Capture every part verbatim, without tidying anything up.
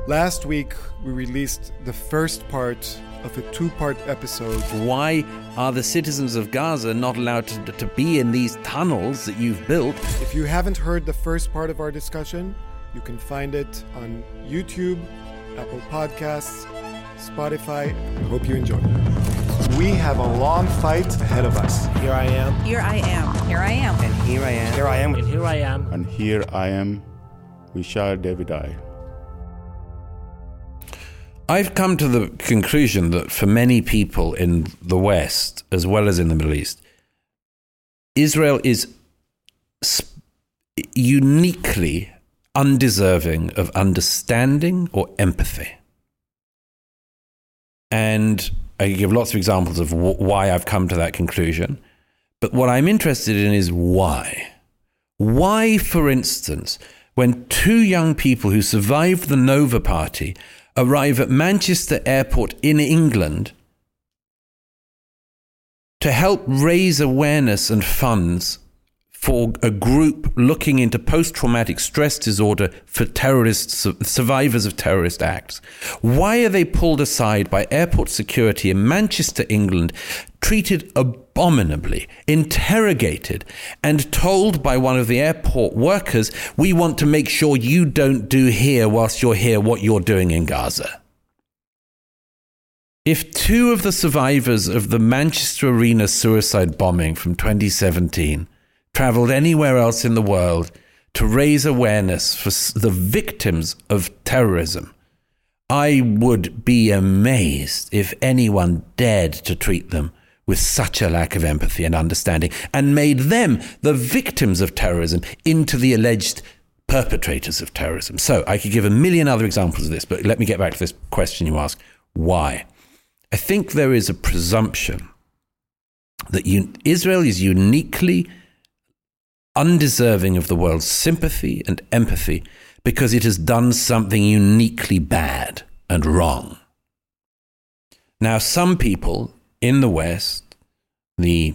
Last week, we released the first part of a two-part episode. Why are the citizens of Gaza not allowed to, to be in these tunnels that you've built? If you haven't heard the first part of our discussion, you can find it on YouTube, Apple Podcasts, Spotify. I hope you enjoy. We have a long fight ahead of us. Here I am. Here I am. Here I am. And here I am. Here I am. And here I am. And here I am. We shall David die. I've come to the conclusion that for many people in the West, as well as in the Middle East, Israel is sp- uniquely undeserving of understanding or empathy. And I give lots of examples of w- why I've come to that conclusion. But what I'm interested in is why. Why, for instance, when two young people who survived the Nova Party arrive at Manchester Airport in England to help raise awareness and funds for a group looking into post-traumatic stress disorder for terrorists, survivors of terrorist acts. Why are they pulled aside by airport security in Manchester, England, treated abominably, interrogated, and told by one of the airport workers, we want to make sure you don't do here whilst you're here what you're doing in Gaza? If two of the survivors of the Manchester Arena suicide bombing from twenty seventeen travelled anywhere else in the world to raise awareness for the victims of terrorism, I would be amazed if anyone dared to treat them with such a lack of empathy and understanding and made them, the victims of terrorism, into the alleged perpetrators of terrorism. So I could give a million other examples of this, but let me get back to this question you asked. Why? I think there is a presumption that un- Israel is uniquely undeserving of the world's sympathy and empathy because it has done something uniquely bad and wrong. Now, some people in the West, the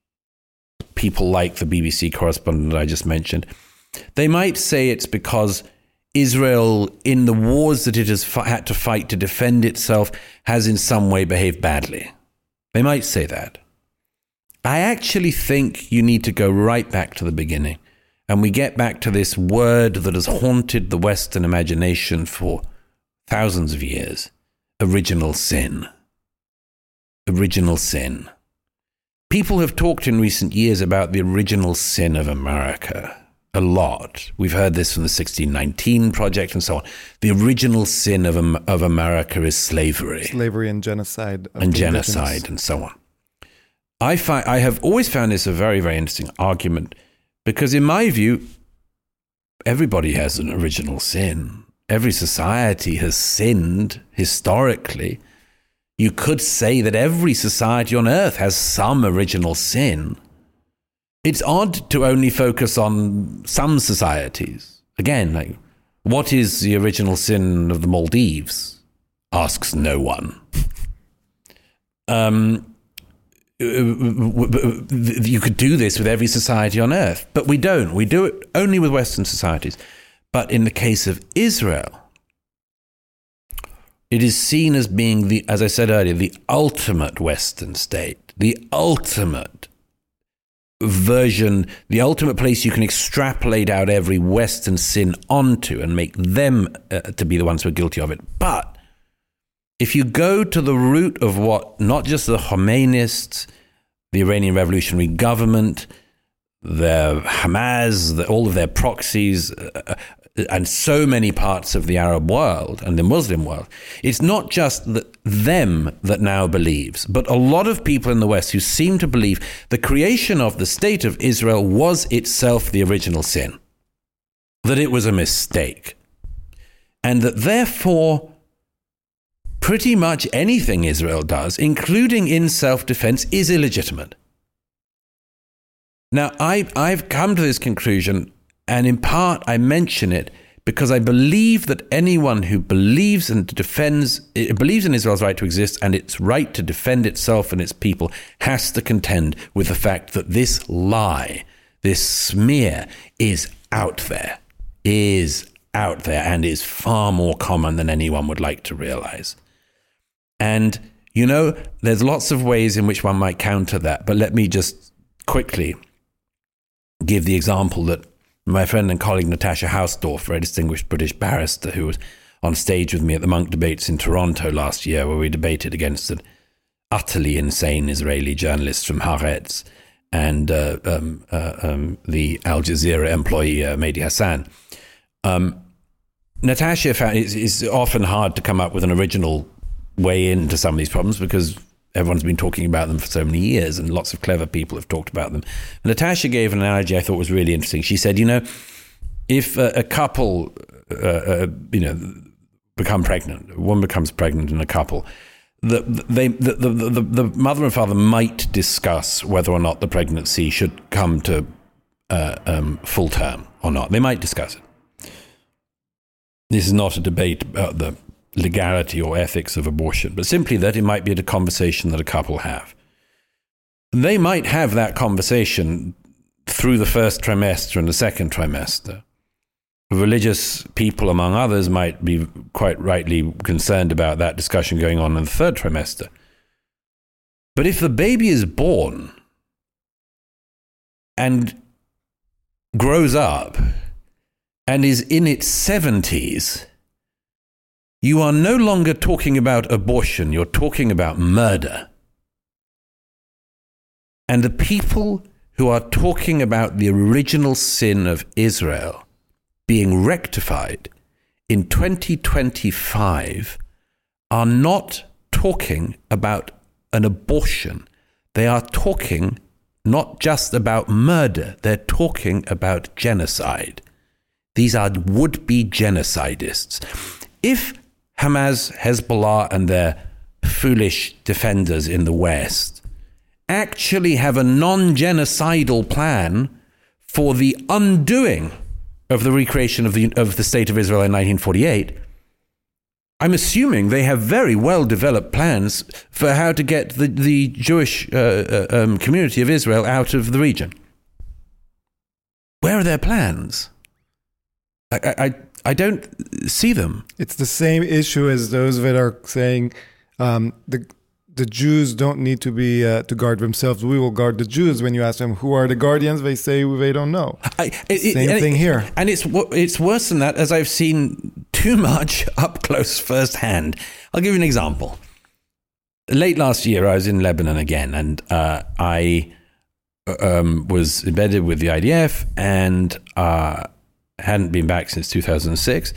people like the B B C correspondent I just mentioned, they might say it's because Israel, in the wars that it has f- had to fight to defend itself, has in some way behaved badly. They might say that. I actually think you need to go right back to the beginning, and we get back to this word that has haunted the Western imagination for thousands of years: original sin. Original sin. People have talked in recent years about the original sin of America a lot. We've heard this from the sixteen nineteen Project and so on. The original sin of of America is slavery. Slavery and genocide. And genocide and so on. I find I have always found this a very, very interesting argument because, in my view, everybody has an original sin. Every society has sinned historically. You could say that every society on earth has some original sin. It's odd to only focus on some societies. Again, like, what is the original sin of the Maldives? Asks no one. Um... You could do this with every society on earth, but we don't. We do it only with Western societies. But in the case of Israel, it is seen as being, the, as I said earlier, the ultimate Western state, the ultimate version, the ultimate place you can extrapolate out every Western sin onto and make them uh, to be the ones who are guilty of it. But if you go to the root of what not just the Khomeinists, the Iranian Revolutionary Government, the Hamas, the, all of their proxies, uh, and so many parts of the Arab world and the Muslim world, it's not just that them that now believes, but a lot of people in the West who seem to believe the creation of the State of Israel was itself the original sin, that it was a mistake, and that therefore pretty much anything Israel does, including in self-defense, is illegitimate. Now, I, I've come to this conclusion, and in part I mention it because I believe that anyone who believes and defends, believes in Israel's right to exist and its right to defend itself and its people has to contend with the fact that this lie, this smear is out there, is out there and is far more common than anyone would like to realize. And, you know, there's lots of ways in which one might counter that. But let me just quickly give the example that my friend and colleague Natasha Hausdorff, a very distinguished British barrister who was on stage with me at the Munk Debates in Toronto last year, where we debated against an utterly insane Israeli journalist from Haaretz and uh, um, uh, um, the Al Jazeera employee, uh, Mehdi Hassan. Um, Natasha found it's, it's often hard to come up with an original way into some of these problems because everyone's been talking about them for so many years and lots of clever people have talked about them. And Natasha gave an analogy I thought was really interesting. She said, you know, if a, a couple, uh, uh, you know, become pregnant, a woman becomes pregnant in a couple, the, they, the, the, the, the mother and father might discuss whether or not the pregnancy should come to uh, um, full term or not. They might discuss it. This is not a debate about the legality or ethics of abortion, but simply that it might be a conversation that a couple have. They might have that conversation through the first trimester and the second trimester. Religious people, among others, might be quite rightly concerned about that discussion going on in the third trimester. But if the baby is born and grows up and is in its seventies, you are no longer talking about abortion, you're talking about murder. And the people who are talking about the original sin of Israel being rectified in twenty twenty-five are not talking about an abortion. They are talking not just about murder, they're talking about genocide. These are would-be genocidists. If Hamas, Hezbollah, and their foolish defenders in the West actually have a non-genocidal plan for the undoing of the recreation of the of the State of Israel in nineteen forty-eight, I'm assuming they have very well-developed plans for how to get the, the Jewish uh, uh, um, community of Israel out of the region. Where are their plans? I, I, I don't see them. It's the same issue as those that are saying um, the the Jews don't need to be uh, to guard themselves. We will guard the Jews. When you ask them who are the guardians, they say they don't know. I, it, same it, thing it, here. And it's it's worse than that, as I've seen too much up close firsthand. I'll give you an example. Late last year, I was in Lebanon again, and uh, I um, was embedded with the I D F and uh, hadn't been back since two thousand six.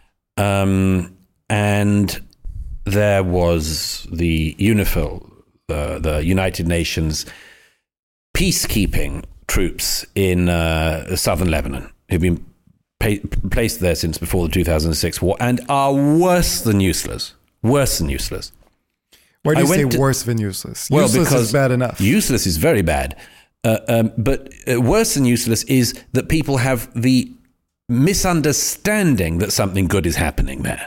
Um, and there was the UNIFIL, the, the United Nations peacekeeping troops in uh, southern Lebanon, who've been pay, placed there since before the two thousand six war and are worse than useless. Worse than useless. Why do you say to, worse than useless? Well, useless because is bad enough. Useless is very bad. Uh, um, but uh, worse than useless is that people have the misunderstanding that something good is happening there.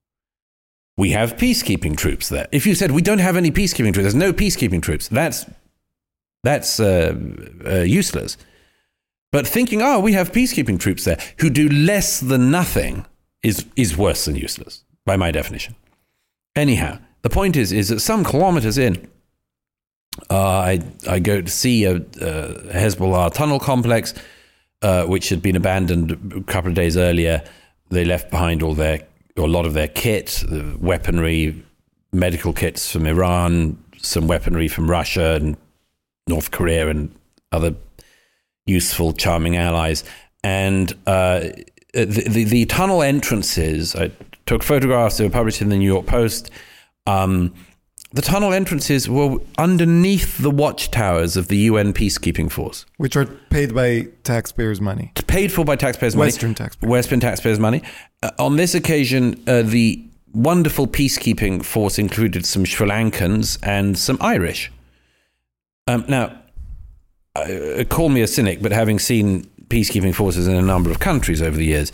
We have peacekeeping troops there. If you said we don't have any peacekeeping troops, there's no peacekeeping troops, that's that's uh, uh, useless. But thinking, oh, we have peacekeeping troops there who do less than nothing is is worse than useless, by my definition. Anyhow, the point is, is that some kilometers in, uh, I I go to see a, a Hezbollah tunnel complex, uh, which had been abandoned a couple of days earlier. They left behind all their, or a lot of their kit, the weaponry, medical kits from Iran, some weaponry from Russia and North Korea and other useful, charming allies. And uh, the, the, the tunnel entrances, I took photographs, they were published in the New York Post. Um, the tunnel entrances were underneath the watchtowers of the U N peacekeeping force. Which are paid by taxpayers' money. Paid for by taxpayers' money. Western taxpayers. Western taxpayers' money. Uh, on this occasion, uh, the wonderful peacekeeping force included some Sri Lankans and some Irish. Um, now, uh, call me a cynic, but having seen peacekeeping forces in a number of countries over the years,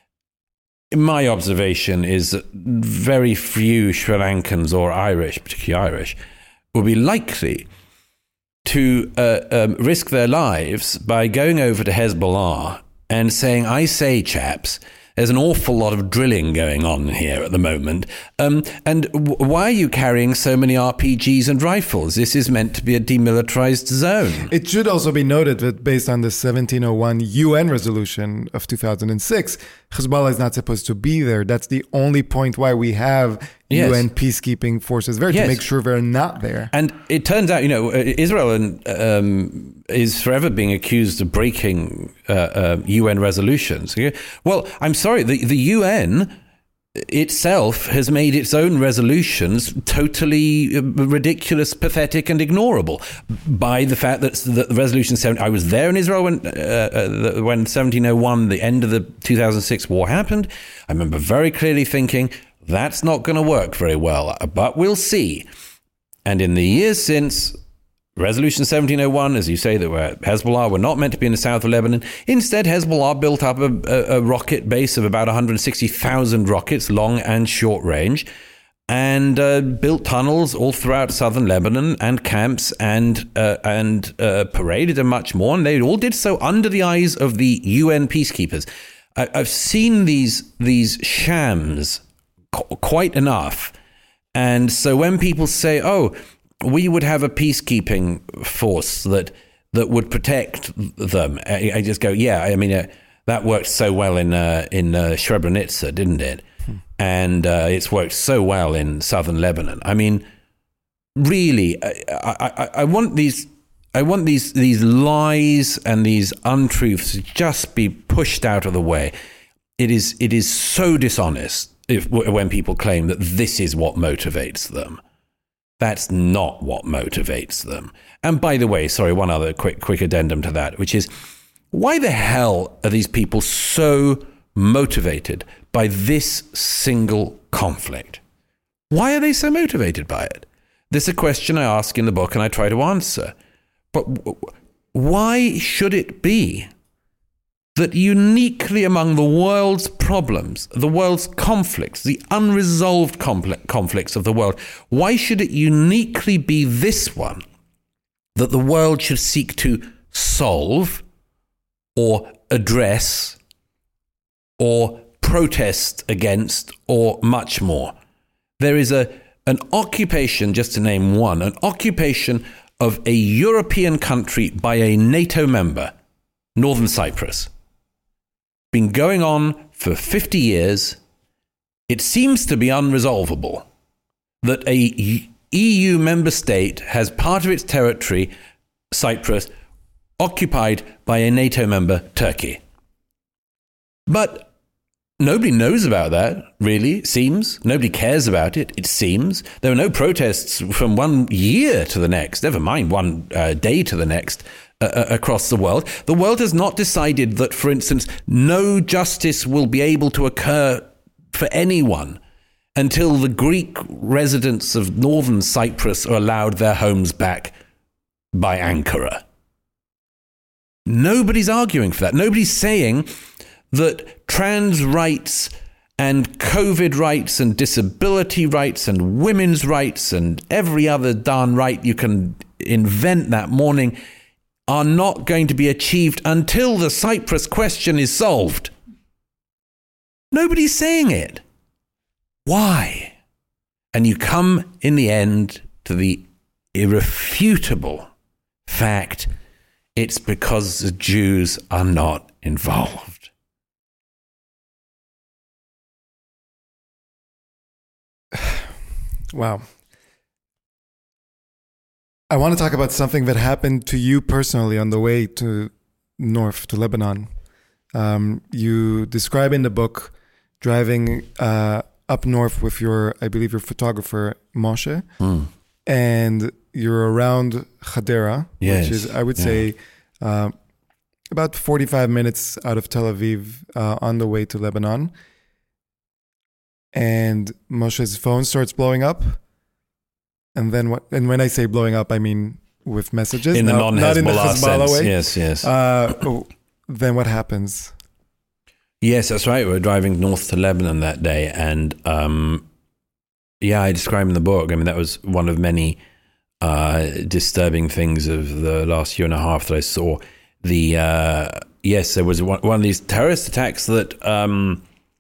my observation is that very few Sri Lankans or Irish, particularly Irish, will be likely to uh, um, risk their lives by going over to Hezbollah and saying, I say, chaps, There's an awful lot of drilling going on here at the moment. Um, and w- why are you carrying so many R P Gs and rifles? This is meant to be a demilitarized zone. It should also be noted that based on the seventeen oh one U N resolution of two thousand six, Hezbollah is not supposed to be there. That's the only point why we have yes. U N peacekeeping forces there, yes. to make sure they're not there. And it turns out, you know, Israel and, um, is forever being accused of breaking uh, uh, U N resolutions. Well, I'm sorry, the, the U N itself has made its own resolutions totally ridiculous, pathetic, and ignorable by the fact that the resolution seven. I was there in Israel when uh, when seventeen oh one, the end of the two thousand six war happened. I remember very clearly thinking that's not going to work very well, but we'll see. And in the years since, Resolution seventeen oh one, as you say, that were Hezbollah were not meant to be in the south of Lebanon. Instead, Hezbollah built up a, a, a rocket base of about one hundred sixty thousand rockets, long and short range, and uh, built tunnels all throughout southern Lebanon and camps and uh, and uh, paraded and much more. And they all did so under the eyes of the U N peacekeepers. I, I've seen these these shams qu- quite enough. And so when people say, oh, we would have a peacekeeping force that that would protect them, I, I just go, yeah, I mean, uh, that worked so well in uh, in uh, Srebrenica, didn't it? Hmm. And uh, it's worked so well in southern Lebanon. I mean, really, I, I, I want these, I want these these lies and these untruths to just be pushed out of the way. It is it is so dishonest if when people claim that this is what motivates them. That's not what motivates them. And by the way, sorry, one other quick quick addendum to that, which is, why the hell are these people so motivated by this single conflict? Why are they so motivated by it? This is a question I ask in the book and I try to answer. But why should it be that uniquely among the world's problems, the world's conflicts, the unresolved conflicts of the world, why should it uniquely be this one that the world should seek to solve or address or protest against or much more? There is a an occupation, just to name one, an occupation of a European country by a NATO member, Northern Cyprus. Been going on for fifty years. It seems to be unresolvable that a E U member state has part of its territory, Cyprus, occupied by a NATO member, Turkey. But nobody knows about that, really, it seems. Nobody cares about it, it seems. There were no protests from one year to the next, never mind one uh, day to the next, Uh, across the world. The world has not decided that, for instance, no justice will be able to occur for anyone until the Greek residents of northern Cyprus are allowed their homes back by Ankara. Nobody's arguing for that. Nobody's saying that trans rights and COVID rights and disability rights and women's rights and every other darn right you can invent that morning are not going to be achieved until the Cyprus question is solved. Nobody's saying it. Why? And you come in the end to the irrefutable fact it's because the Jews are not involved. Wow. I want to talk about something that happened to you personally on the way to north, to Lebanon. Um, you describe in the book driving uh, up north with your, I believe, your photographer, Moshe, mm. and you're around Hadera, yes. which is, I would yeah. say, uh, about forty-five minutes out of Tel Aviv uh, on the way to Lebanon. And Moshe's phone starts blowing up. And then what? And when I say blowing up, I mean with messages, in the non not in the Hezbollah way. Yes, yes. Uh, then what happens? Yes, that's right. We were driving north to Lebanon that day, and um, yeah, I describe in the book. I mean, that was one of many uh, disturbing things of the last year and a half that I saw. The uh, yes, there was one, one of these terrorist attacks that um,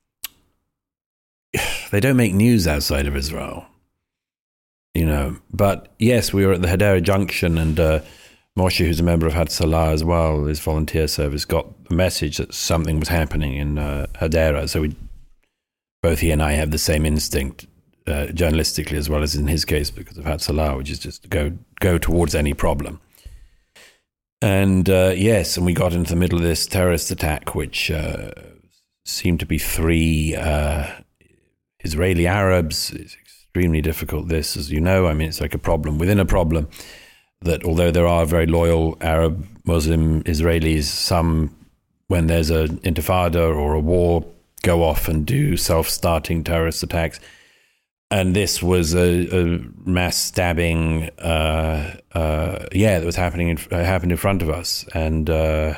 they don't make news outside of Israel, you know. But yes, we were at the Hadera Junction, and uh, Moshe, who's a member of Hatzalah as well, his volunteer service, got the message that something was happening in uh, Hadera. So we, both he and I have the same instinct, uh, journalistically as well as in his case because of Hatzalah, which is just to go go towards any problem. And uh, yes, and we got into the middle of this terrorist attack, which uh, seemed to be three uh, Israeli Arabs. It's extremely difficult, this, as you know. I mean, it's like a problem within a problem, that although there are very loyal Arab Muslim Israelis, some, when there's an intifada or a war, go off and do self-starting terrorist attacks. And this was a, a mass stabbing, uh, uh, yeah, that was happening in, uh, happened in front of us, and uh,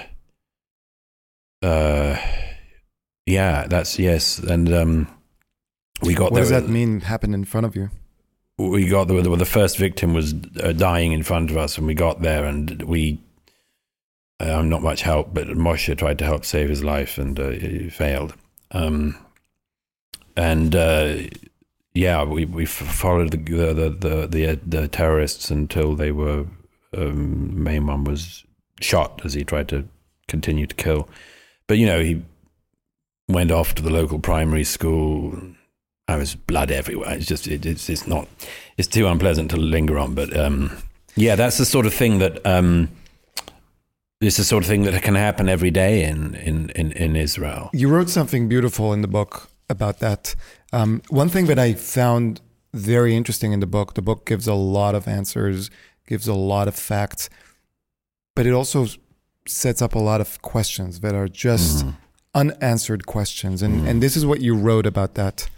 uh, yeah, that's yes, and um, we got. What there, does that mean? Happened in front of you? We got the the first victim was uh, dying in front of us, and we got there, and we. Uh, I'm not much help, but Moshe tried to help save his life, and uh, he failed. Um, and. Uh, Yeah, we we followed the the the the, the terrorists until they were um, main one was shot as he tried to continue to kill. But you know, he went off to the local primary school. There was blood everywhere. It's just it, it's it's not it's too unpleasant to linger on. But um, yeah, that's the sort of thing that um, it's the sort of thing that can happen every day in in in, in Israel. You wrote something beautiful in the book about that. Um, one thing that I found very interesting in the book, the book gives a lot of answers, gives a lot of facts, but it also sets up a lot of questions that are just mm. unanswered questions. And, mm. and this is what you wrote about that.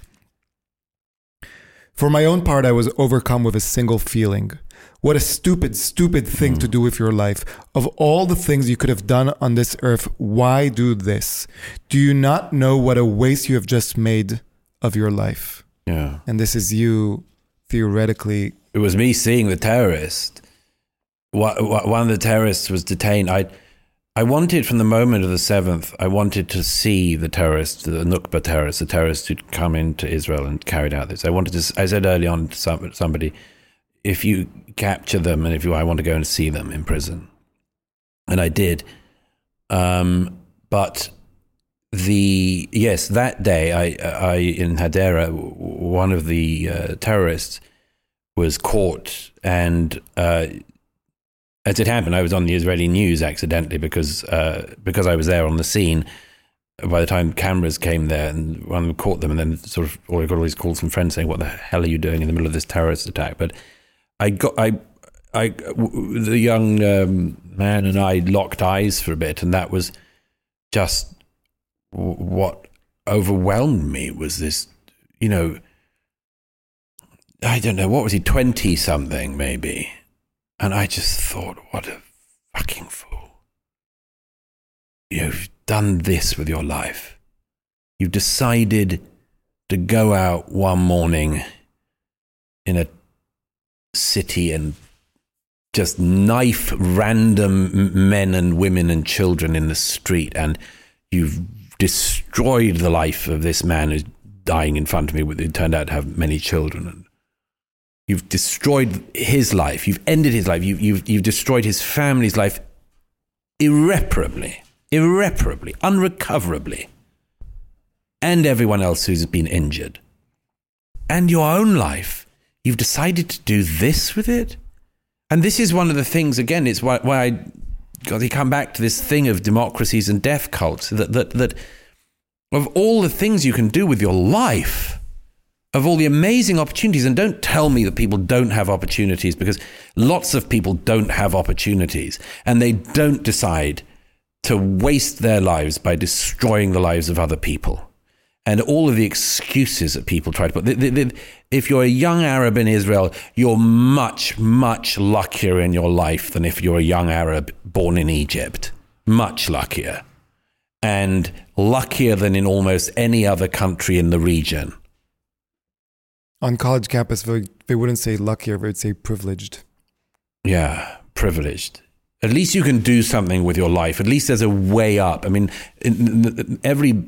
For my own part, I was overcome with a single feeling. What a stupid, stupid thing mm. to do with your life. Of all the things you could have done on this earth, why do this? Do you not know what a waste you have just made of your life? Yeah. And this is you, theoretically. It was me seeing the terrorist. One of the terrorists was detained. I I wanted, from the moment of the seventh, I wanted to see the terrorists, the Nukba terrorists, the terrorists who'd come into Israel and carried out this. I wanted to, I said early on to some, somebody, if you capture them and if you, I want to go and see them in prison. And I did. Um, but the, yes, that day I, I in Hadera, one of the uh, terrorists was caught, and uh, as it happened, I was on the Israeli news accidentally because uh, because I was there on the scene. By the time cameras came there, and one of them caught them, and then sort of, or I got all these calls from friends saying, "What the hell are you doing in the middle of this terrorist attack?" But I got, I, I, the young um, man and I locked eyes for a bit, and that was just what overwhelmed me. Was this, you know, I don't know, what was he, twenty something maybe, and I just thought, what a fucking fool. You've done this with your life. You've decided to go out one morning in a city and just knife random men and women and children in the street, and you've destroyed the life of this man who's dying in front of me, who turned out to have many children. And you've destroyed his life. You've ended his life. You've, you've, you've destroyed his family's life irreparably, irreparably, unrecoverably, and everyone else who's been injured. And your own life. You've decided to do this with it? And this is one of the things, again, it's why, why I got to come back to this thing of democracies and death cults, that, that, that of all the things you can do with your life, of all the amazing opportunities, and don't tell me that people don't have opportunities, because lots of people don't have opportunities, and they don't decide to waste their lives by destroying the lives of other people. And all of the excuses that people try to put. The, the, the, if you're a young Arab in Israel, you're much, much luckier in your life than if you're a young Arab born in Egypt. Much luckier. And luckier than in almost any other country in the region. On college campus, they, they wouldn't say luckier, they would say privileged. Yeah, privileged. At least you can do something with your life. At least there's a way up. I mean, in, in every...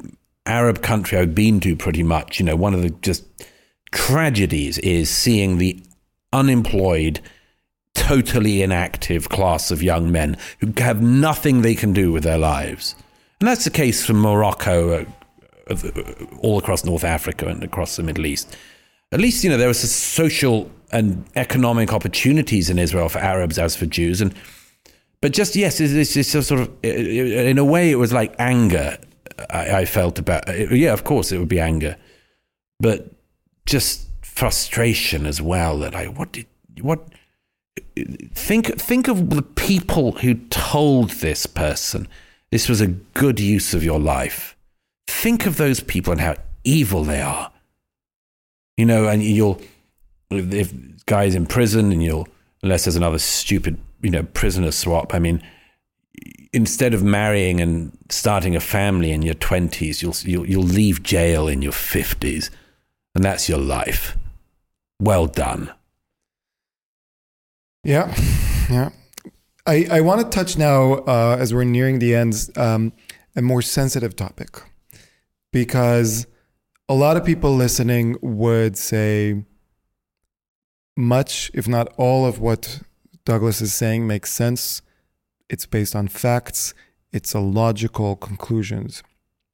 Arab country I've been to pretty much, you know, one of the just tragedies is seeing the unemployed, totally inactive class of young men who have nothing they can do with their lives. And that's the case from Morocco, uh, all across North Africa and across the Middle East. At least, you know, there are social and economic opportunities in Israel for Arabs as for Jews. And But just, yes, it's just sort of, in a way, it was like anger I, I felt about it. Yeah, of course, it would be anger. But just frustration as well that I, what did, what, think, think of the people who told this person this was a good use of your life. Think of those people and how evil they are. You know, and you'll, if guy's in prison and you'll, unless there's another stupid, you know, prisoner swap. I mean, instead of marrying and starting a family in your twenties, you'll, you'll, you'll leave jail in your fifties. And that's your life. Well done. Yeah, yeah. I, I want to touch now, uh, as we're nearing the end, um, a more sensitive topic. Because a lot of people listening would say much, if not all, of what Douglas is saying makes sense. It's based on facts. It's a logical conclusions.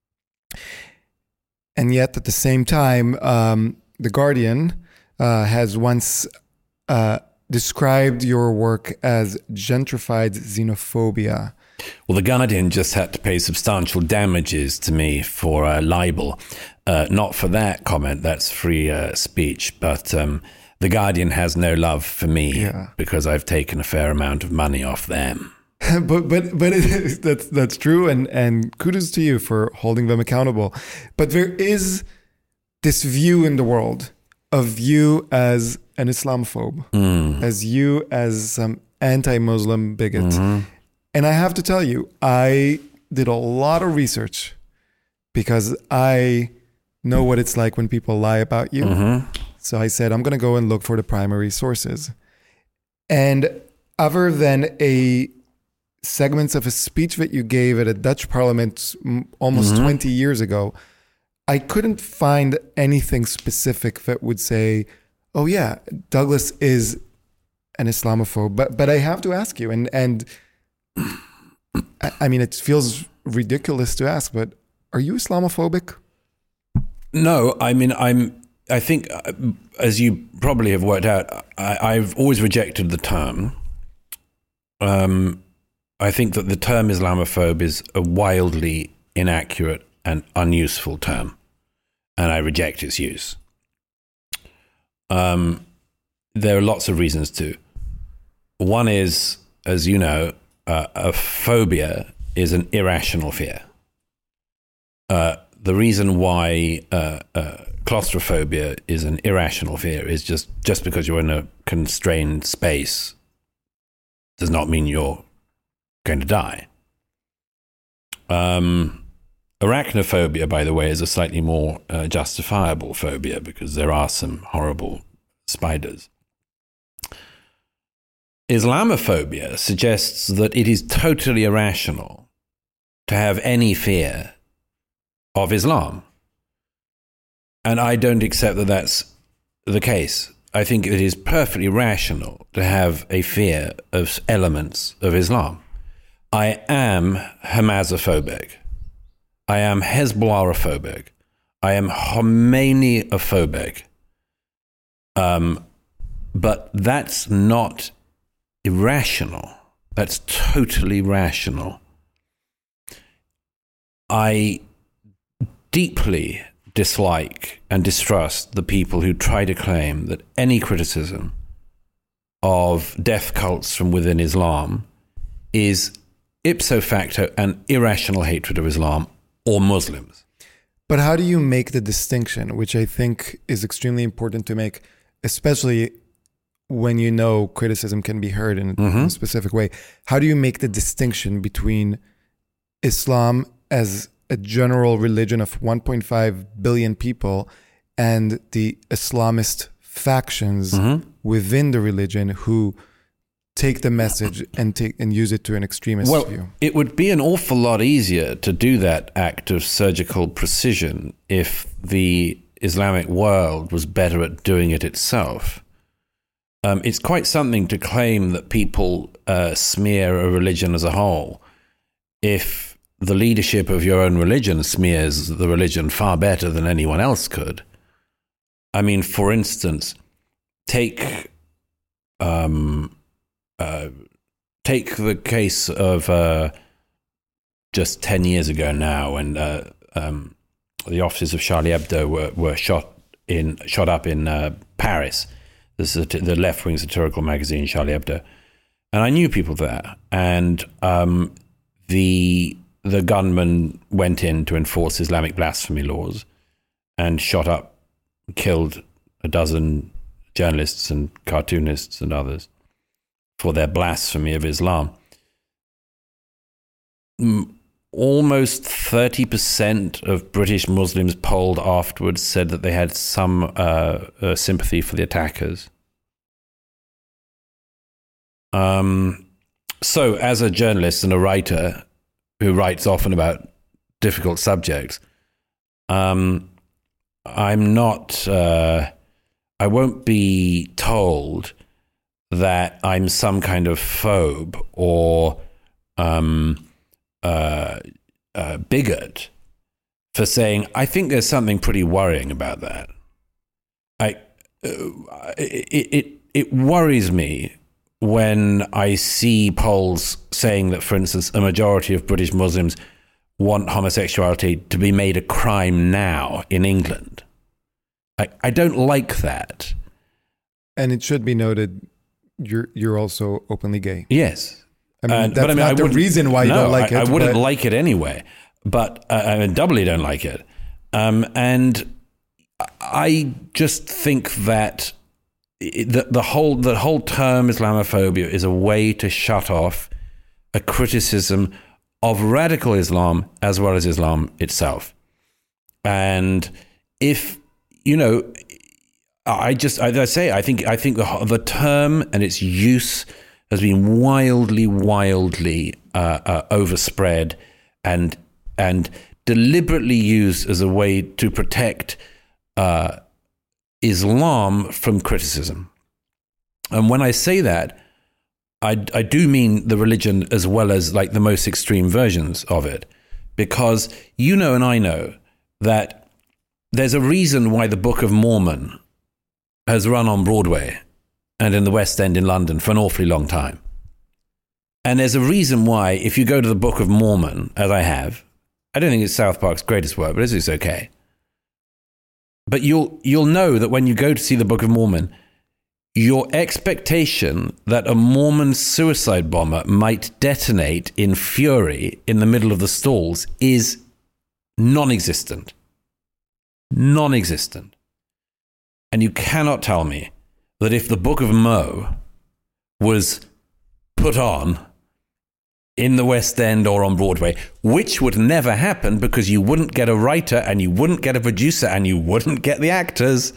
And yet, at the same time, um, The Guardian uh, has once uh, described your work as gentrified xenophobia. Well, The Guardian just had to pay substantial damages to me for uh, libel. Uh, not for that comment, that's free uh, speech, but um, The Guardian has no love for me yeah. because I've taken a fair amount of money off them. but but but it, that's that's true, and and kudos to you for holding them accountable. But there is this view in the world of you as an Islamophobe, mm. as you as some anti-Muslim bigot. Mm-hmm. And I have to tell you, I did a lot of research because I know what it's like when people lie about you. Mm-hmm. So I said, I'm going to go and look for the primary sources. And other than a segments of a speech that you gave at a Dutch parliament almost mm-hmm. twenty years ago, I couldn't find anything specific that would say, oh yeah, Douglas is an Islamophobe. But but I have to ask you, and and I, I mean, it feels ridiculous to ask, but are you Islamophobic? No, I mean, I'm, I think, uh, as you probably have worked out, I, I've always rejected the term. Um, I think that the term Islamophobe is a wildly inaccurate and unuseful term, and I reject its use. Um, there are lots of reasons to. One is, as you know, uh, a phobia is an irrational fear. Uh, the reason why uh, uh, claustrophobia is an irrational fear is just, just because you're in a constrained space does not mean you're going to die. Um, arachnophobia, by the way, is a slightly more uh, justifiable phobia because there are some horrible spiders. Islamophobia suggests that it is totally irrational to have any fear of Islam. And I don't accept that that's the case. I think it is perfectly rational to have a fear of elements of Islam. I am Hamasophobic. I am Hezbollahophobic. I am Khomeini-ophobic. Um, but that's not irrational. That's totally rational. I deeply dislike and distrust the people who try to claim that any criticism of death cults from within Islam is ipso facto an irrational hatred of Islam or Muslims. But how do you make the distinction, which I think is extremely important to make, especially when you know criticism can be heard in mm-hmm. a specific way? How do you make the distinction between Islam as a general religion of one point five billion people and the Islamist factions mm-hmm. within the religion who take the message and take and use it to an extremist well, view? It would be an awful lot easier to do that act of surgical precision if the Islamic world was better at doing it itself. Um, it's quite something to claim that people uh, smear a religion as a whole if the leadership of your own religion smears the religion far better than anyone else could. I mean, for instance, take um, uh, take the case of uh, just ten years ago now, when uh, um, the offices of Charlie Hebdo were, were shot in shot up in uh, Paris. This is the left-wing satirical magazine Charlie Hebdo, and I knew people there. And um, the the gunman went in to enforce Islamic blasphemy laws, and shot up, killed a dozen journalists and cartoonists and others for their blasphemy of Islam. Almost thirty percent of British Muslims polled afterwards said that they had some uh, uh, sympathy for the attackers. Um, so, as a journalist and a writer who writes often about difficult subjects, um, I'm not, uh, I won't be told that I'm some kind of phobe or um, uh, uh, bigot for saying, I think there's something pretty worrying about that. I, uh, it, it, it worries me when I see polls saying that, for instance, a majority of British Muslims want homosexuality to be made a crime now in England. I, I don't like that. And it should be noted, you're you're also openly gay. Yes. I mean, Uh, that's but I mean, not I the wouldn't- reason why you no, don't like I, it. I wouldn't but like it anyway, but uh, I mean, doubly don't like it. Um, and I just think that it- the, the whole the whole term Islamophobia is a way to shut off a criticism of radical Islam as well as Islam itself. And if, you know, I just, as I say, I think I think the the term and its use has been wildly, wildly uh, uh, overspread and and deliberately used as a way to protect uh, Islam from criticism. And when I say that, I, I do mean the religion as well as like the most extreme versions of it, because you know and I know that there's a reason why the Book of Mormon has run on Broadway and in the West End in London for an awfully long time. And there's a reason why, if you go to the Book of Mormon, as I have, I don't think it's South Park's greatest work, but it's okay. But you'll you'll know that when you go to see the Book of Mormon, your expectation that a Mormon suicide bomber might detonate in fury in the middle of the stalls is non-existent. Non-existent. And you cannot tell me that if the Book of Mo was put on in the West End or on Broadway, which would never happen because you wouldn't get a writer and you wouldn't get a producer and you wouldn't get the actors.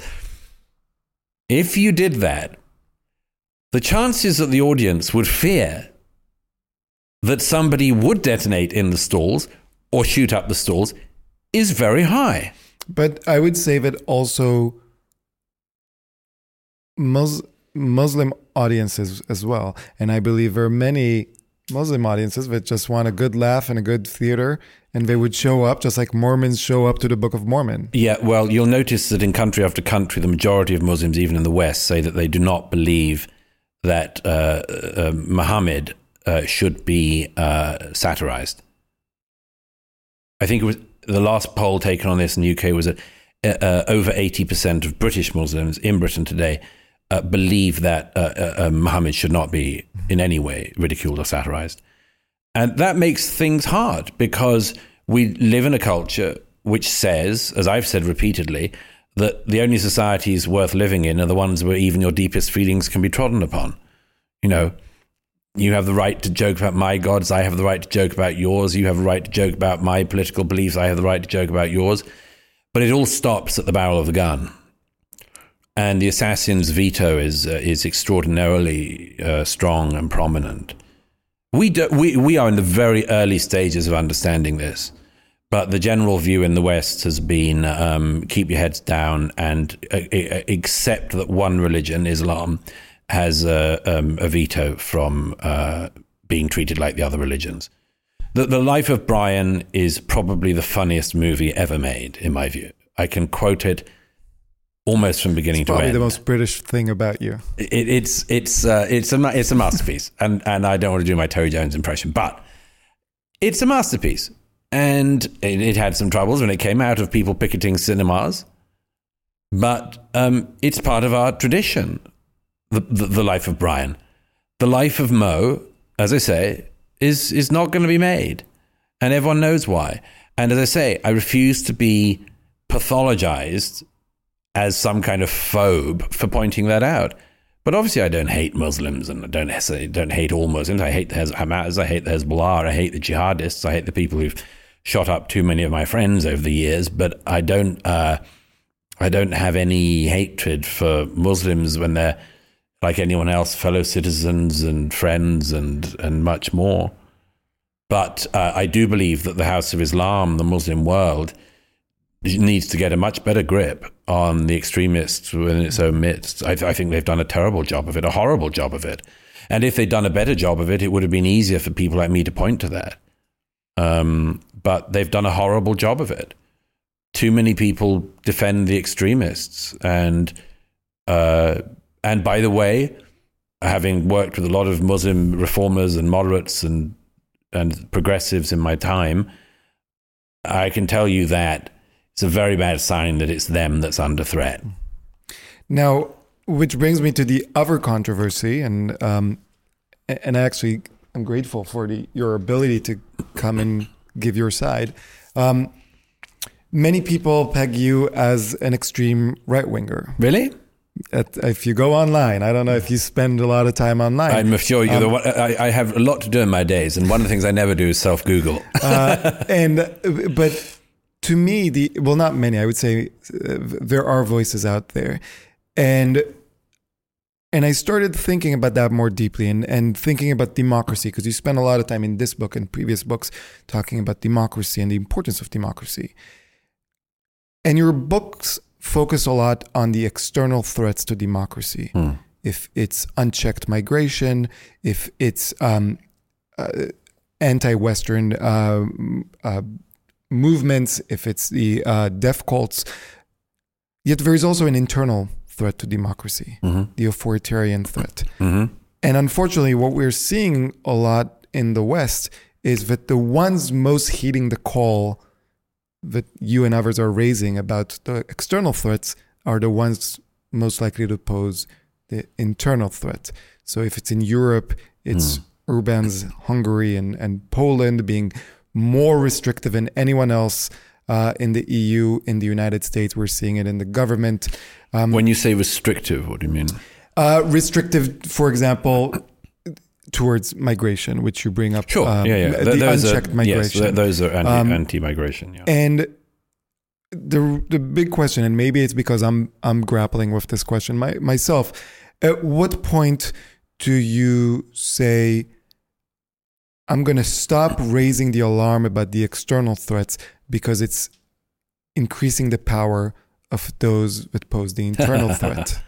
If you did that, the chances that the audience would fear that somebody would detonate in the stalls or shoot up the stalls is very high. But I would say that also Mus- Muslim audiences as well. And I believe there are many Muslim audiences that just want a good laugh and a good theater, and they would show up just like Mormons show up to the Book of Mormon. Yeah, well, you'll notice that in country after country, the majority of Muslims, even in the West, say that they do not believe that uh, uh, Muhammad uh, should be uh, satirized. I think it was the last poll taken on this in the U K was that uh, over eighty percent of British Muslims in Britain today Uh, believe that uh, uh, uh, Muhammad should not be in any way ridiculed or satirized. And that makes things hard because we live in a culture which says, as I've said repeatedly, that the only societies worth living in are the ones where even your deepest feelings can be trodden upon. You know, you have the right to joke about my gods, I have the right to joke about yours, you have the right to joke about my political beliefs, I have the right to joke about yours. But it all stops at the barrel of the gun. and the assassin's veto is uh, is extraordinarily uh, strong and prominent. We do, we we are in the very early stages of understanding this, but the general view in the West has been um, keep your heads down and uh, accept that one religion, Islam, has a, um, a veto from uh, being treated like the other religions. The, the Life of Brian is probably the funniest movie ever made, in my view. I can quote it almost from beginning it's to end. Probably the most British thing about you. It, it's it's uh, it's a it's a masterpiece, and and I don't want to do my Terry Jones impression, but it's a masterpiece, and it, it had some troubles when it came out of people picketing cinemas, but um, it's part of our tradition. The, the the Life of Brian, the Life of Mo, as I say, is is not going to be made, and everyone knows why. And as I say, I refuse to be pathologized as some kind of phobe for pointing that out. But obviously I don't hate Muslims, and I don't I don't hate all Muslims. I hate the Hamas, I hate the Hezbollah, I hate the jihadists, I hate the people who've shot up too many of my friends over the years, but I don't uh, I don't have any hatred for Muslims when they're like anyone else, fellow citizens and friends and, and much more. But uh, I do believe that the House of Islam, the Muslim world, needs to get a much better grip on the extremists in its own midst. I, th- I think they've done a terrible job of it, a horrible job of it. And if they'd done a better job of it, it would have been easier for people like me to point to that. Um, but they've done a horrible job of it. Too many people defend the extremists. And uh, and by the way, having worked with a lot of Muslim reformers and moderates and and progressives in my time, I can tell you that it's a very bad sign that it's them that's under threat. Now, which brings me to the other controversy, and um, and actually, I'm grateful for the your ability to come and give your side. Um, many people peg you as an extreme right-winger. Really? At, if you go online, I don't know if you spend a lot of time online. I'm sure you. Um, the one, I, I have a lot to do in my days, and one of the things I never do is self-Google. uh, and but to me, the well, not many. I would say uh, there are voices out there, and and I started thinking about that more deeply, and and thinking about democracy, because you spend a lot of time in this book and previous books talking about democracy and the importance of democracy, and your books focus a lot on the external threats to democracy. Hmm. If it's unchecked migration, if it's um, uh, anti-Western uh, uh, movements, if it's the uh, death cults. Yet there is also an internal threat to democracy, mm-hmm. the authoritarian threat. Mm-hmm. And unfortunately, what we're seeing a lot in the West is that the ones most heeding the call that you and others are raising about the external threats are the ones most likely to pose the internal threat. So if it's in Europe, it's mm. Orban's Hungary and, and Poland being more restrictive than anyone else uh, in the E U. In the United States, we're seeing it in the government. Um, when you say restrictive, what do you mean? Uh, restrictive, for example, towards migration, which you bring up. Sure, um, yeah, yeah. The those unchecked are, migration. Yes, those are anti, um, anti-migration, yeah. And the the big question, and maybe it's because I'm I'm grappling with this question my, myself, at what point do you say, I'm going to stop raising the alarm about the external threats because it's increasing the power of those that pose the internal threat?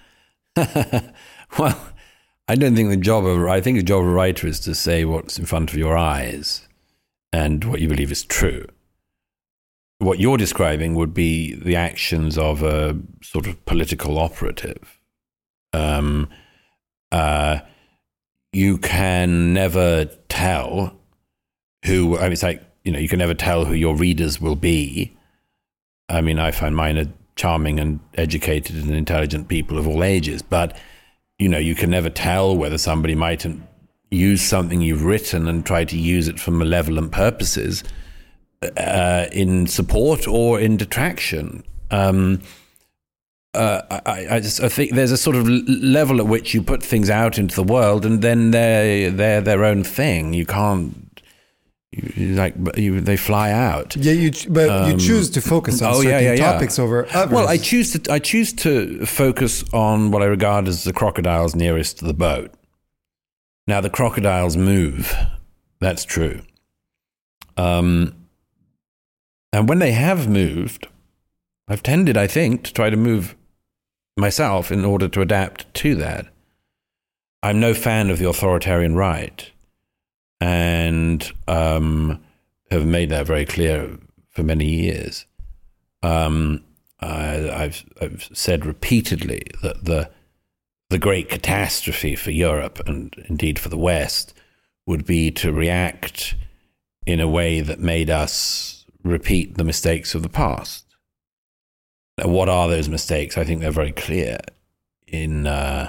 Well, I don't think the job of I think the job of a writer is to say what's in front of your eyes and what you believe is true. What you're describing would be the actions of a sort of political operative. Um, uh, you can never tell who. I mean, it's like, you know, you can never tell who your readers will be. I mean, I find mine are charming and educated and intelligent people of all ages, but you know, you can never tell whether somebody might use something you've written and try to use it for malevolent purposes uh, in support or in detraction. Um, uh, I, I just I think there's a sort of level at which you put things out into the world, and then they're they're their own thing. You can't You, you like you, they fly out. Yeah, you but um, you choose to focus on oh, certain yeah, yeah, yeah. topics over others. Well, I choose to I choose to focus on what I regard as the crocodiles nearest to the boat. Now, the crocodiles move. That's true. Um, and when they have moved, I've tended, I think, to try to move myself in order to adapt to that. I'm no fan of the authoritarian right, and um, have made that very clear for many years. Um, I, I've, I've said repeatedly that the the great catastrophe for Europe and indeed for the West would be to react in a way that made us repeat the mistakes of the past. Now, what are those mistakes? I think they're very clear. In uh,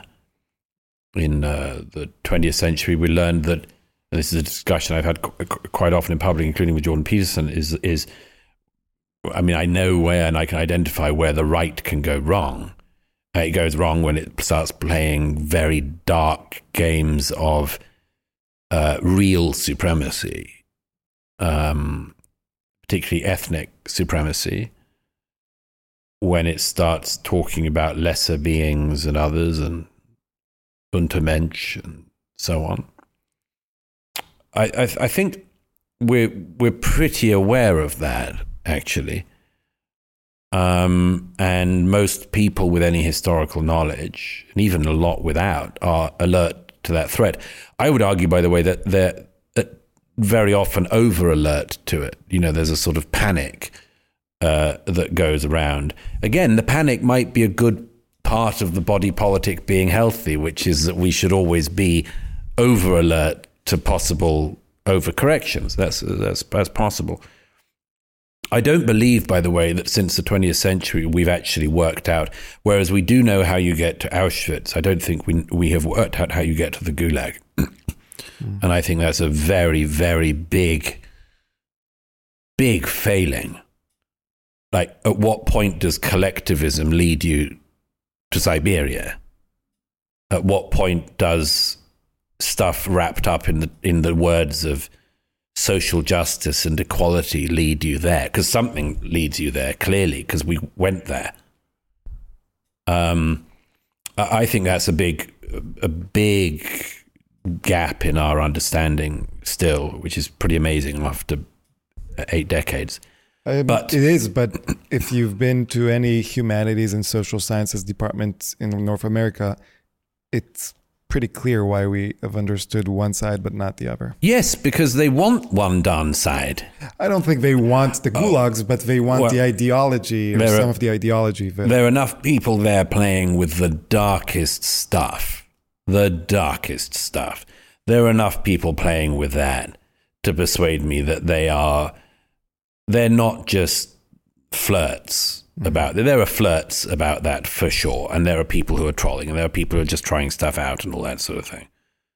in uh, the twentieth century, we learned that, and this is a discussion I've had qu- quite often in public, including with Jordan Peterson, is, is, I mean, I know where and I can identify where the right can go wrong. It goes wrong when it starts playing very dark games of uh, real supremacy, um, particularly ethnic supremacy, when it starts talking about lesser beings and others and Untermensch and so on. I, I, I think we're, we're pretty aware of that, actually. Um, and most people with any historical knowledge, and even a lot without, are alert to that threat. I would argue, by the way, that they're very often over alert to it. You know, there's a sort of panic uh, that goes around. Again, the panic might be a good part of the body politic being healthy, which is that we should always be over alert to possible overcorrections. That's that's that's possible. I don't believe, by the way, that since the twentieth century we've actually worked out, whereas we do know how you get to Auschwitz, I don't think we we have worked out how you get to the Gulag. mm. And I think that's a very, very big, big failing. Like, at what point does collectivism lead you to Siberia? At what point does stuff wrapped up in the in the words of social justice and equality lead you there? Because something leads you there, clearly, because we went there. Um, I think that's a big, a big gap in our understanding still, which is pretty amazing after eight decades. Uh, but it is, but if you've been to any humanities and social sciences departments in North America, it's pretty clear why we have understood one side but not the other. Yes, because they want one done side. I don't think they want the gulags, oh. but they want well, the ideology, or some are, of the ideology. But there are enough people there playing with the darkest stuff, the darkest stuff. There are enough people playing with that to persuade me that they are, they're not just flirts. About there are flirts about that for sure, and there are people who are trolling, and there are people who are just trying stuff out and all that sort of thing.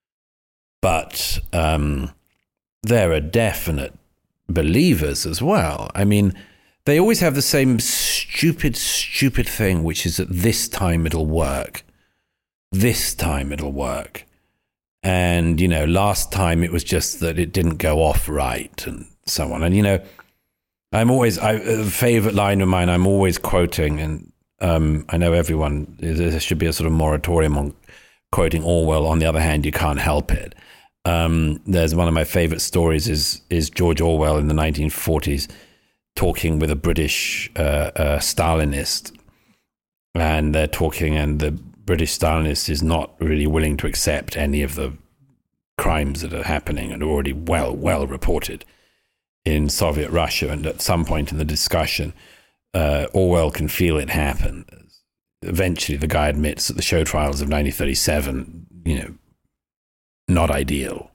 But um, there are definite believers as well. I mean, they always have the same stupid, stupid thing, which is that this time it'll work. This time it'll work. And, you know, last time it was just that it didn't go off right and so on. And, you know, I'm always, I, a favorite line of mine, I'm always quoting, and um, I know everyone, there should be a sort of moratorium on quoting Orwell. On the other hand, you can't help it. Um, there's one of my favorite stories is is George Orwell in the nineteen forties talking with a British uh, uh, Stalinist, and they're talking, and the British Stalinist is not really willing to accept any of the crimes that are happening and are already well, well reported in Soviet Russia. And at some point in the discussion, uh, Orwell can feel it happen. Eventually, the guy admits that the show trials of nineteen thirty-seven, you know, not ideal.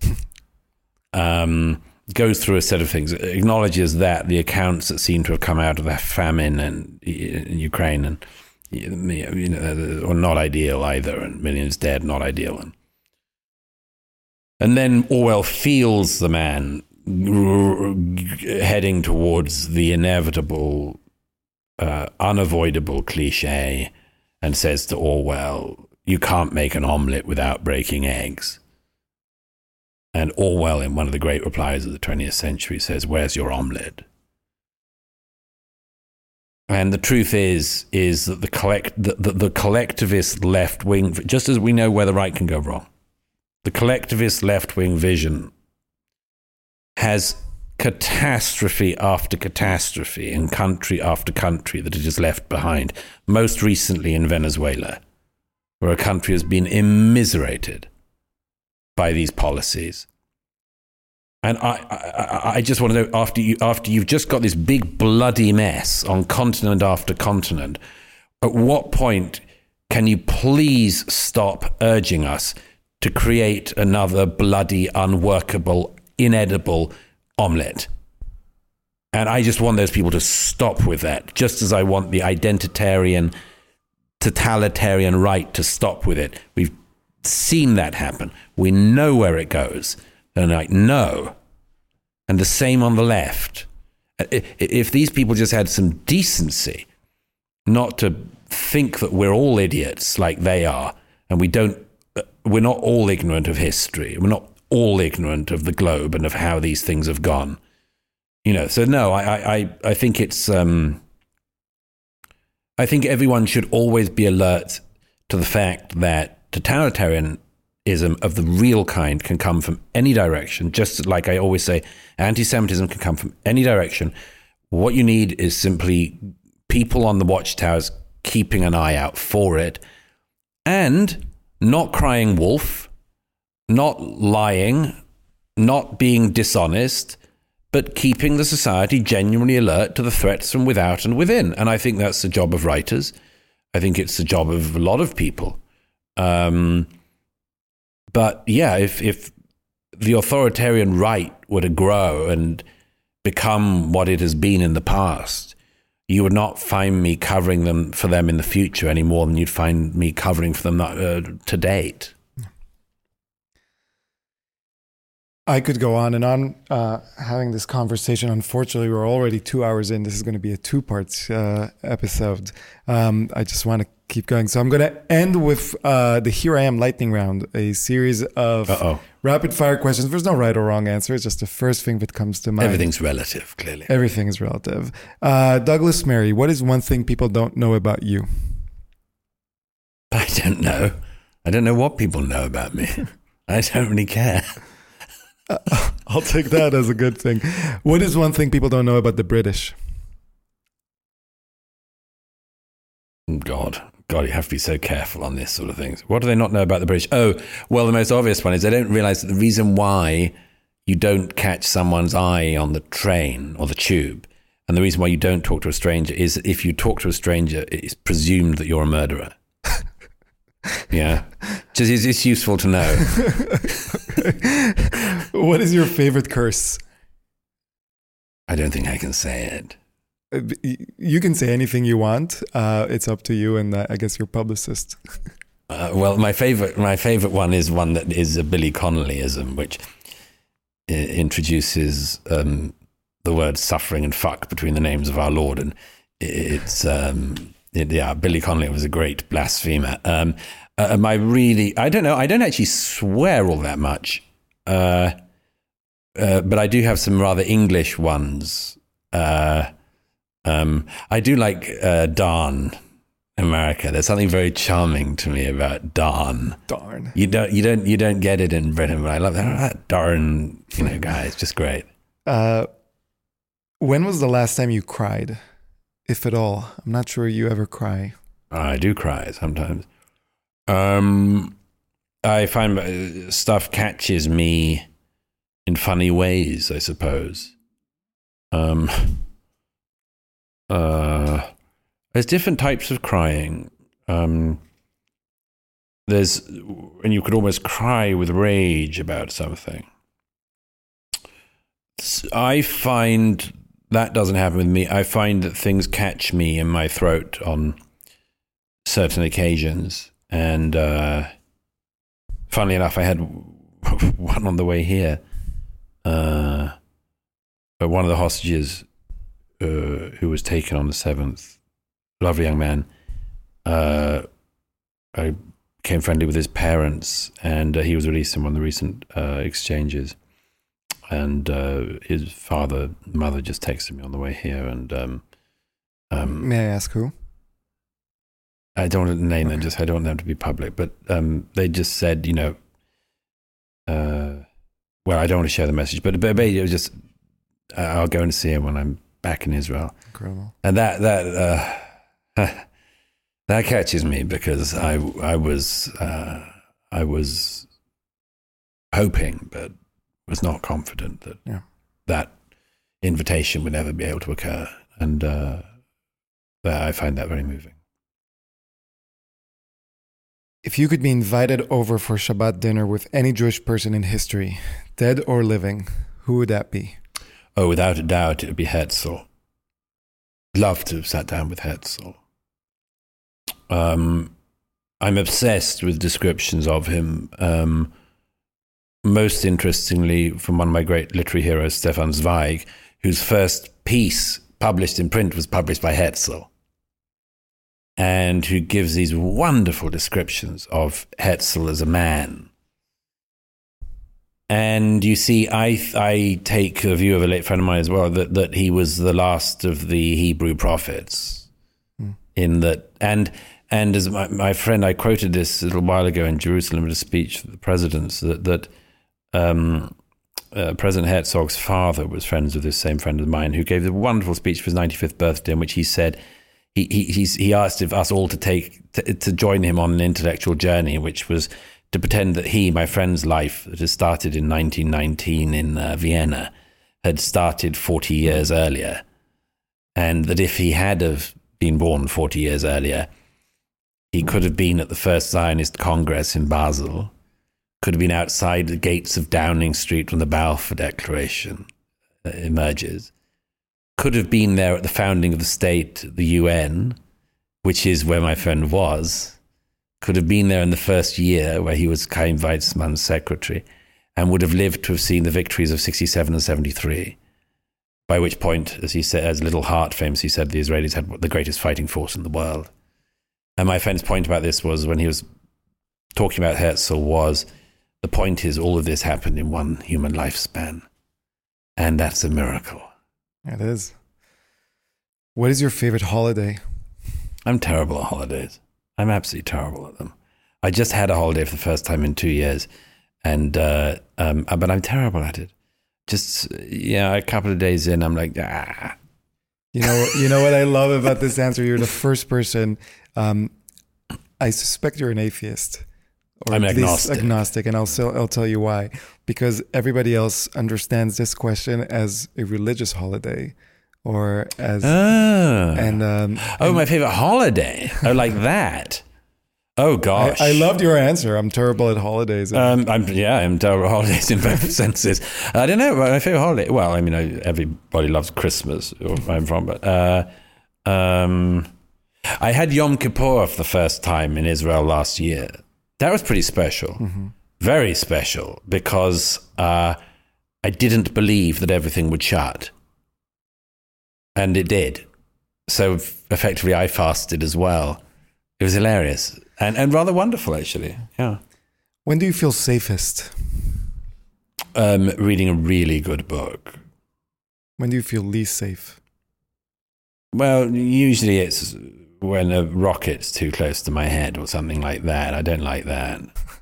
um, goes through a set of things, acknowledges that the accounts that seem to have come out of the famine and in Ukraine and you know are not ideal either, and millions dead, not ideal. And and then Orwell feels the man heading towards the inevitable, uh, unavoidable cliche, and says to Orwell, "You can't make an omelette without breaking eggs." And Orwell, in one of the great replies of the twentieth century, says, "Where's your omelette?" And the truth is, is that the collect the, the, the collectivist left wing, just as we know where the right can go wrong, the collectivist left wing vision has catastrophe after catastrophe in country after country that it has left behind. Most recently in Venezuela, where a country has been immiserated by these policies. And I, I, I just want to know, after you, after you've just got this big bloody mess on continent after continent, at what point can you please stop urging us to create another bloody, unworkable, inedible omelette? And I just want those people to stop with that, just as I want the identitarian, totalitarian right to stop with it. We've seen that happen. We know where it goes. And like, no. And the same on the left. If these people just had some decency not to think that we're all idiots like they are, and we don't, we're not all ignorant of history. We're not all ignorant of the globe and of how these things have gone. You know, so no, I, I, I think it's, um, I think everyone should always be alert to the fact that totalitarianism of the real kind can come from any direction. Just like I always say, anti-Semitism can come from any direction. What you need is simply people on the watchtowers keeping an eye out for it and not crying wolf, not lying, not being dishonest, but keeping the society genuinely alert to the threats from without and within. And I think that's the job of writers. I think it's the job of a lot of people. Um, but yeah, if, if the authoritarian right were to grow and become what it has been in the past, you would not find me covering them for them in the future any more than you'd find me covering for them uh, to date. I could go on and on uh, having this conversation. Unfortunately, we're already two hours in. This is going to be a two-part uh, episode. Um, I just want to keep going. So I'm going to end with uh, the Here I Am lightning round, a series of Uh-oh. rapid-fire questions. There's no right or wrong answer. It's just the first thing that comes to mind. Everything's relative, clearly. Everything is relative. Uh, Douglas Murray, what is one thing people don't know about you? I don't know. I don't know what people know about me. I don't really care. Uh, I'll take that as a good thing. What is one thing people don't know about the British? God, God, you have to be so careful on this sort of things. What do they not know about the British? Oh, well, the most obvious one is they don't realize that the reason why you don't catch someone's eye on the train or the tube, and the reason why you don't talk to a stranger is if you talk to a stranger, it's presumed that you're a murderer. Yeah. Just it's, it's useful to know. What is your favorite curse? I don't think I can say it. You can say anything you want. Uh, it's up to you and uh, I guess your publicist. Uh, well, my favorite, my favorite one is one that is a Billy Connollyism, which uh, introduces um, the word suffering and fuck between the names of our Lord, and it's um, it, yeah, Billy Connolly was a great blasphemer. Um, uh, am I really? I don't know. I don't actually swear all that much, uh, uh, but I do have some rather English ones. Uh, um, I do like uh, darn. America. There's something very charming to me about darn. Darn. You don't, you don't, you don't get it in Britain, but I love that, that darn, you know, guy. It's just great. Uh, when was the last time you cried, if at all? I'm not sure you ever cry. I do cry sometimes. Um, I find stuff catches me in funny ways, I suppose. Um, uh, There's different types of crying. Um, there's, and you could almost cry with rage about something. I find that doesn't happen with me. I find that things catch me in my throat on certain occasions. And uh, funnily enough, I had one on the way here. Uh, but one of the hostages uh, who was taken on the seventh, lovely young man. Uh, I became friendly with his parents, and uh, he was released in one of the recent uh, exchanges. And uh, his father, mother just texted me on the way here, and um, um, may I ask who? I don't want to name Okay. them, just I don't want them to be public, but um, they just said, you know, uh, well, I don't want to share the message, but, but it was just, uh, I'll go and see him when I'm back in Israel. Incredible. And that, that, uh, that catches me, because I, I was, uh, I was hoping, but was not confident that Yeah. that invitation would ever be able to occur. And uh, that I find that very moving. If you could be invited over for Shabbat dinner with any Jewish person in history, dead or living, who would that be? Oh, without a doubt, it would be Herzl. Love to have sat down with Herzl. Um, I'm obsessed with descriptions of him. Um, most interestingly, from one of my great literary heroes, Stefan Zweig, whose first piece published in print was published by Herzl, and who gives these wonderful descriptions of Herzl as a man. And you see, I I take the view of a late friend of mine as well, that, that he was the last of the Hebrew prophets. Mm. In that, and and as my, my friend, I quoted this a little while ago in Jerusalem at a speech for the presidents, that, that um, uh, President Herzog's father was friends with this same friend of mine, who gave a wonderful speech for his ninety-fifth birthday, in which he said, he he he's, he asked if us all to take to, to join him on an intellectual journey, which was to pretend that he, my friend's life, that had started in nineteen nineteen in uh, Vienna, had started forty years earlier. And that if he had have been born forty years earlier, he could have been at the first Zionist Congress in Basel, could have been outside the gates of Downing Street when the Balfour Declaration uh, emerges, could have been there at the founding of the state, the U N, which is where my friend was, could have been there in the first year where he was Chaim Weizmann's secretary, and would have lived to have seen the victories of sixty-seven and seventy-three, by which point, as he said, as Little Hart famously said, the Israelis had the greatest fighting force in the world. And my friend's point about this was, when he was talking about Herzl, was, the point is all of this happened in one human lifespan. And that's a miracle. It is. What is your favorite holiday? I'm terrible at holidays. I'm absolutely terrible at them. I just had a holiday for the first time in two years, and uh, um, but I'm terrible at it. Just, yeah, a couple of days in, I'm like, ah. You know, you know what I love about this answer? You're the first person. Um, I suspect you're an atheist, or I'm at least agnostic. agnostic, and I'll still, I'll tell you why. Because everybody else understands this question as a religious holiday, or as Oh, and um, oh and my favorite holiday. Oh, like that. Oh gosh, I, I loved your answer. I'm terrible at holidays. Um, I'm yeah, I'm terrible at holidays in both senses. I don't know my favorite holiday. Well, I mean, I, everybody loves Christmas, where I'm from, but uh, um, I had Yom Kippur for the first time in Israel last year. That was pretty special, mm-hmm. very special, because uh, I didn't believe that everything would shut, and it did. So effectively, I fasted as well. It was hilarious. And and rather wonderful, actually. Yeah. When do you feel safest? Um, reading a really good book. When do you feel least safe? Well, usually it's when a rocket's too close to my head or something like that. I don't like that.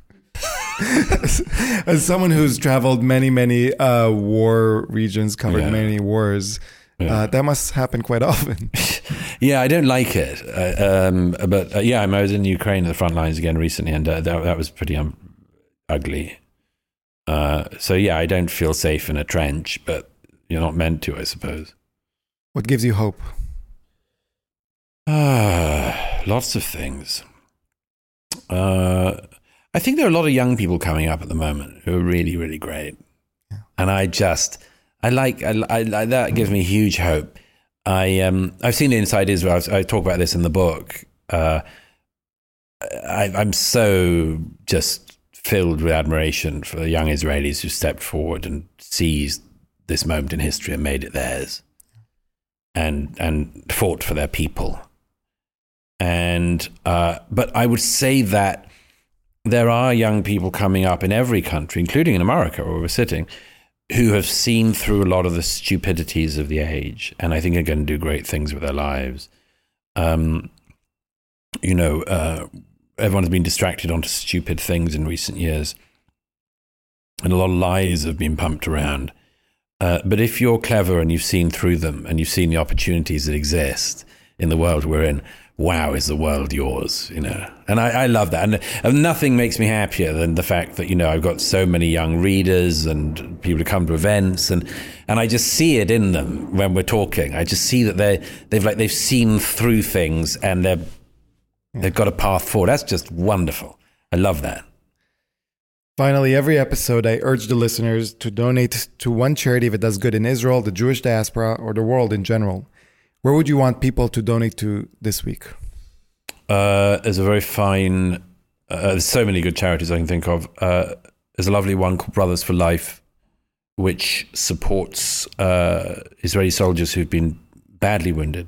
As someone who's traveled many, many uh, war regions, covered Yeah. many wars, Yeah. uh, that must happen quite often. Yeah, I don't like it. Uh, um, but uh, yeah, I was in Ukraine at the front lines again recently, and uh, that, that was pretty um, ugly. Uh, so yeah, I don't feel safe in a trench, but you're not meant to, I suppose. What gives you hope? Ah, lots of things. Uh, I think there are a lot of young people coming up at the moment who are really, really great. Yeah. And I just, I like, I, I, I, that gives me huge hope. I, um, I've seen Inside Israel. I, I talk about this in the book. Uh, I, I'm so just filled with admiration for the young Israelis who stepped forward and seized this moment in history and made it theirs, and and fought for their people. And uh, but I would say that there are young people coming up in every country, including in America where we're sitting, who have seen through a lot of the stupidities of the age, and I think are going to do great things with their lives. Um, you know, uh, everyone has been distracted onto stupid things in recent years, and a lot of lies have been pumped around. Uh, but if you're clever and you've seen through them and you've seen the opportunities that exist in the world we're in, wow, is the world yours, you know? And I, I love that. And, and nothing makes me happier than the fact that, you know, I've got so many young readers and people who come to events, and, and I just see it in them when we're talking. I just see that they they've like they've seen through things, and they're they've got a path forward. That's just wonderful. I love that. Finally, every episode, I urge the listeners to donate to one charity if it does good in Israel, the Jewish diaspora, or the world in general. Where would you want people to donate to this week? Uh, there's a very fine, uh, there's so many good charities I can think of. Uh, there's a lovely one called Brothers for Life, which supports uh, Israeli soldiers who've been badly wounded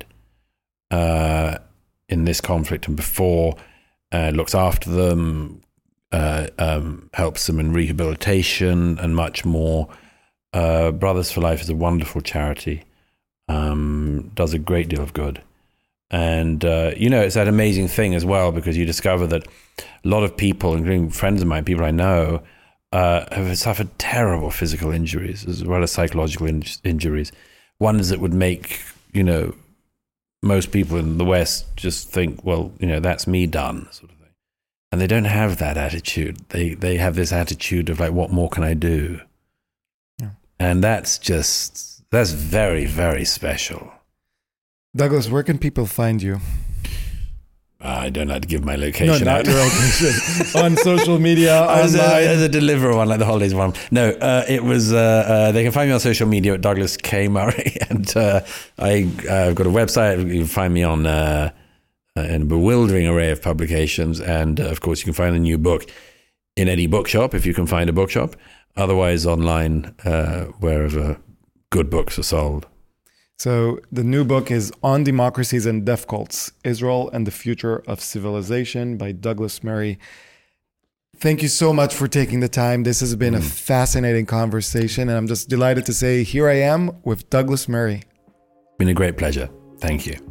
uh, in this conflict and before, uh, looks after them, uh, um, helps them in rehabilitation and much more. Uh, Brothers for Life is a wonderful charity. Um, does a great deal of good. And, uh, you know, it's that amazing thing as well, because you discover that a lot of people, including friends of mine, people I know, uh, have suffered terrible physical injuries as well as psychological in- injuries. Ones that would make, you know, most people in the West just think, well, you know, that's me done, sort of thing. And they don't have that attitude. They, they have this attitude of like, what more can I do? Yeah. And that's just... That's very, very special. Douglas, where can people find you? Uh, I don't know how to give my location no, out. Not your location. On social media, as online. A, as a deliverer one, like the holidays one. No, uh, it was, uh, uh, they can find me on social media at Douglas K. Murray. And uh, I, uh, I've got a website. You can find me on uh, in a bewildering array of publications. And uh, of course, you can find the new book in any bookshop, if you can find a bookshop. Otherwise, online, uh, wherever good books are sold. So the new book is On Democracies and Death Cults, Israel and the Future of Civilization by Douglas Murray. Thank you so much for taking the time. This has been mm. a fascinating conversation, and I'm just delighted to say here I am with Douglas Murray. Been a great pleasure. Thank you.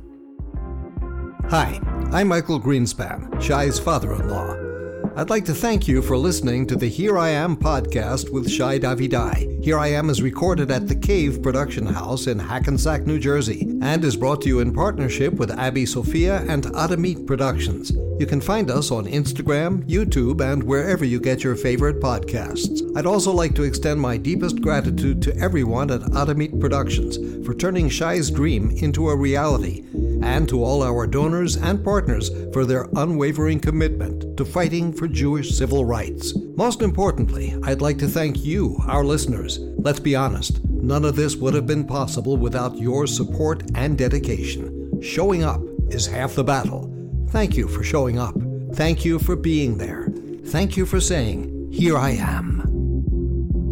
Hi, I'm Michael Greenspan, Shai's father-in-law. I'd like to thank you for listening to the Here I Am podcast with Shai Davidai. Here I Am is recorded at The Cave Production House in Hackensack, New Jersey, and is brought to you in partnership with Abby Sophia and Adamit Productions. You can find us on Instagram, YouTube, and wherever you get your favorite podcasts. I'd also like to extend my deepest gratitude to everyone at Adamit Productions for turning Shai's dream into a reality, and to all our donors and partners for their unwavering commitment to fighting for Jewish civil rights. Most importantly, I'd like to thank you, our listeners. Let's be honest, none of this would have been possible without your support and dedication. Showing up is half the battle. Thank you for showing up. Thank you for being there. Thank you for saying, here I am.